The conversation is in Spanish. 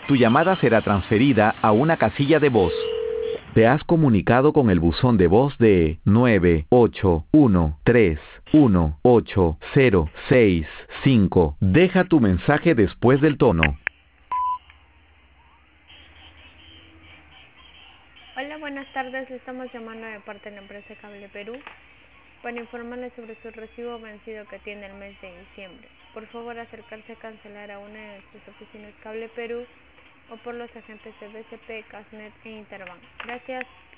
Tu llamada será transferida a una casilla de voz. Te has comunicado con el buzón de voz de 981318065. Deja tu mensaje después del tono. Hola, buenas tardes. Le estamos llamando de parte de la empresa Cable Perú para informarle sobre su recibo vencido que tiene el mes de diciembre. Por favor, acercarse a cancelar a una de nuestras oficinas Cable Perú o por los agentes de BCP, Casnet e Interbank. Gracias.